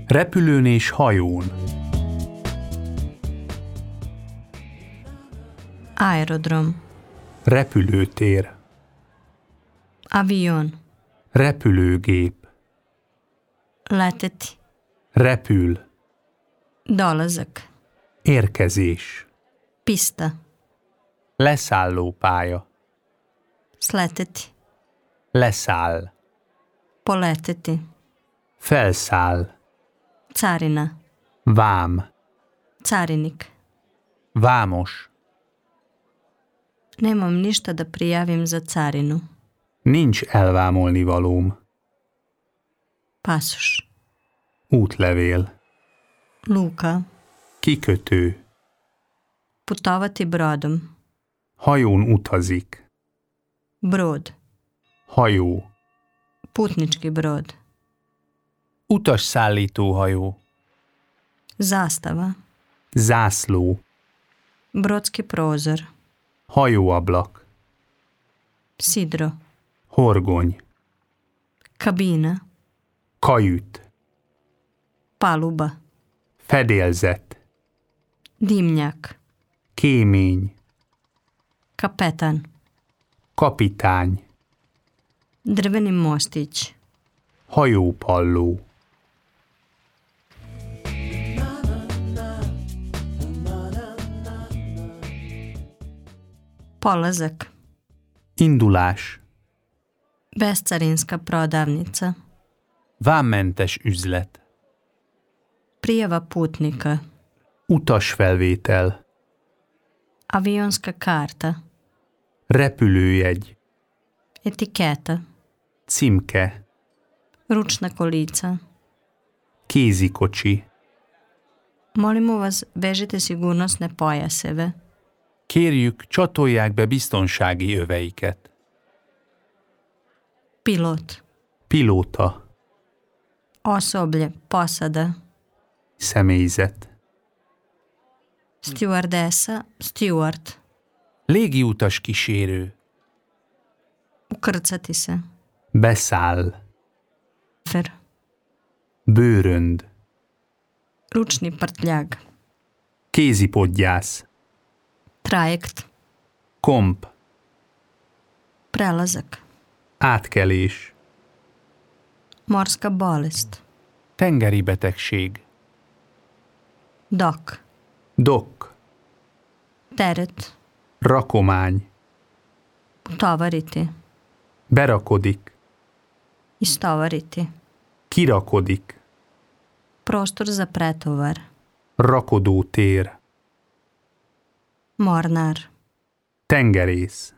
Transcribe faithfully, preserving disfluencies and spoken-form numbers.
Repülőn és hajón. Aerodrom. Repülőtér. Avion. Repülőgép. Leteti. Repül. Dolazak. Érkezés. Pista. Leszállópálya. Sleteti. Leszáll. Poleteti. Felszáll. Carina. Vám. Carinik. Vámos. Nemam ništa da prijavim za carinu. Nincs elvámolni valóm. Pasoš. Útlevél. Luka. Kikötő. Putovati brodom. Hajón utazik. Brod. Hajó. Putnički brod. Utasszállítóhajó. Zastava. Zászló. Brodski prozor. Hajóablak. Sidro. Horgony. Kabina. Kajüt. Paluba. Fedélzet. Dimnjak. Kémény. Kapetan. Kapitány. Drveni mostić. Hajópalló. Polazak. Indulás. Bescarinska prodavnica. Vámmentes üzlet. Prijava putnika. Utasfelvétel. Avionska karta. Repülőjegy. Etiketa. Címke. Ručna kolica. Kézikocsi. Molimo vas, vežite sigurnosne pojaseve. Kérjük, csatolják be biztonsági öveiket. Pilot. Pilóta. Osoblje, posada. Személyzet. Stewardesa, steward. Légiutas kísérő. Ukrcati se. Beszáll. Fer. Bőrönd. Ručni prtljag. Kézipodgyász. Trajekt. Komp. Prelazak. Átkelés. Morska bolest. Tengeri betegség. Dok. Dok. Teret. Rakomány. Utovariti. Berakodik. Istovariti. Kirakodik. Prostor za pretovar. Rakodótér. Mornar. Tengerész.